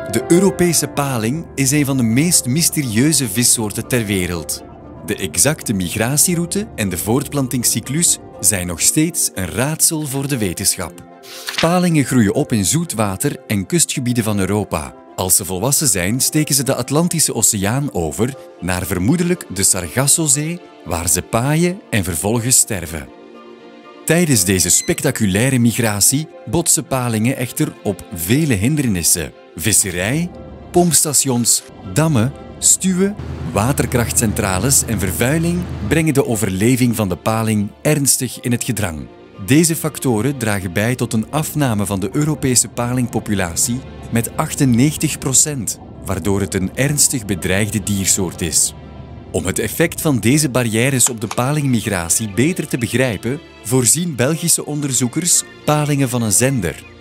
De Europese paling is een van de meest mysterieuze vissoorten ter wereld. De exacte migratieroute en de voortplantingscyclus zijn nog steeds een raadsel voor de wetenschap. Palingen groeien op in zoetwater en kustgebieden van Europa. Als ze volwassen zijn, steken ze de Atlantische Oceaan over naar vermoedelijk de Sargassozee, waar ze paaien en vervolgens sterven. Tijdens deze spectaculaire migratie botsen palingen echter op vele hindernissen. Visserij, pompstations, dammen, stuwen, waterkrachtcentrales en vervuiling brengen de overleving van de paling ernstig in het gedrang. Deze factoren dragen bij tot een afname van de Europese palingpopulatie met 98%, waardoor het een ernstig bedreigde diersoort is. Om het effect van deze barrières op de palingmigratie beter te begrijpen, voorzien Belgische onderzoekers palingen van een zender.